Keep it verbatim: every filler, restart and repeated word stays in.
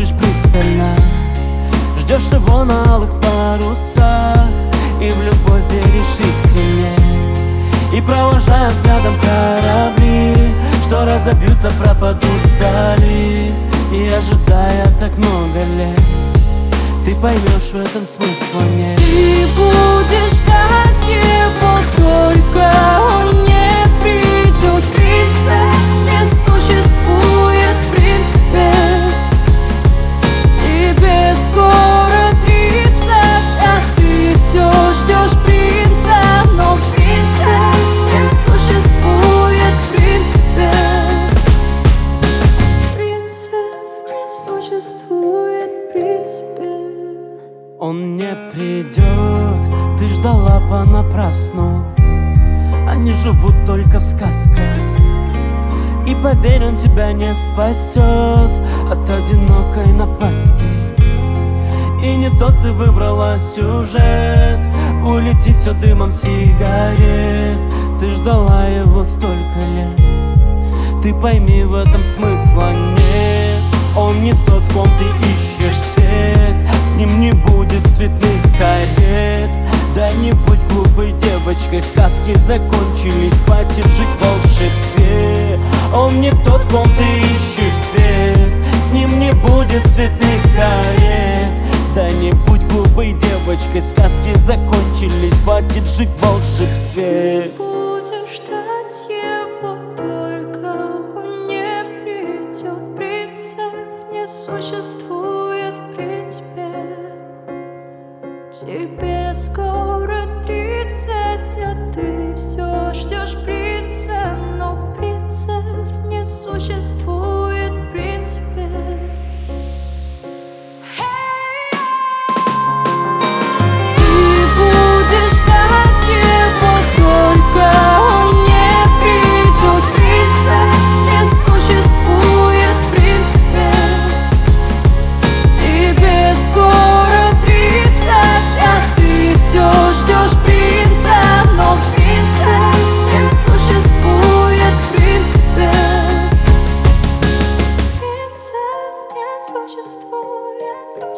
смотришь пристально, ждешь его на алых парусах, и в любовь веришь искренне, и провожая взглядом корабли, что разобьются, пропадут вдали. И ожидая так много лет, ты поймешь, в этом смысла нет. Ты будешь ждать его, только он не придет. Принцип не существует, в принципе. Тебе скоро тридцать, а ты все ждешь принца. Но принцип не существует, в принципе. Принцип не существует, в принципе. Он не придет, ты ждала понапрасну. Они живут только в сказках, и поверь, он тебя не спасет от одинокой напасти. И не тот ты выбрала сюжет, улетит все дымом сигарет. Ты ждала его столько лет, ты пойми, в этом смысла нет. Он не тот, в ком ты ищешь свет, с ним не будет цветных карет. Да не будь глупой девочкой, сказки закончились, хватит жить в волшебстве. Он не тот, в ком ты ищешь свет, с ним не будет цветных карет. Да не будь глупой девочкой, сказки закончились, хватит жить в волшебстве. Будешь ждать его, только он не придет. Принцип не существует, в принципе. Тебе скоро тридцать, а ты все ждешь принца. Но принцип не существует, в принципе. Ты будешь ждать его, только он не придет. Принцип не существует, в принципе. Тебе скоро тридцать, а ты все ждешь принца. Но принцип не существует, в принципе. Принцип не существует.